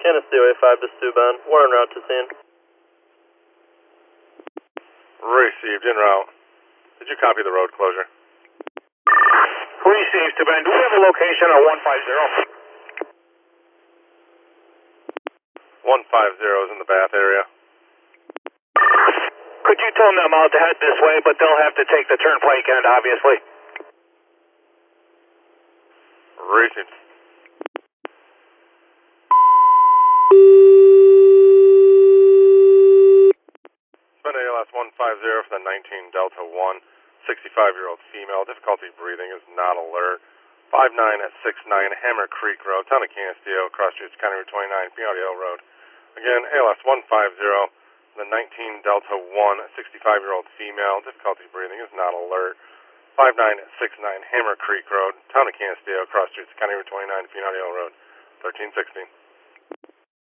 Canisteo 5 to Subban. We're en route to scene. Received, en route. Did you copy the road closure? Received, Subban. Do we have a location on 150? 150 is in the Bath area. Could you tell them out to head this way, but they'll have to take the turnpike end, obviously? Received. Spend ALS 150 for the 19 Delta 1, 65-year-old female. Difficulty breathing is not alert. 59 at 69 Hammer Creek Road, town of Canisteo, cross streets County Route 29, Peabody Hill Road. Again, ALS 150, the 19 Delta 1, 65-year-old female. Difficulty breathing is not alert. 59 at 69 Hammer Creek Road, town of Canisteo, cross streets County Route 29, Peabody Hill Road, 1316.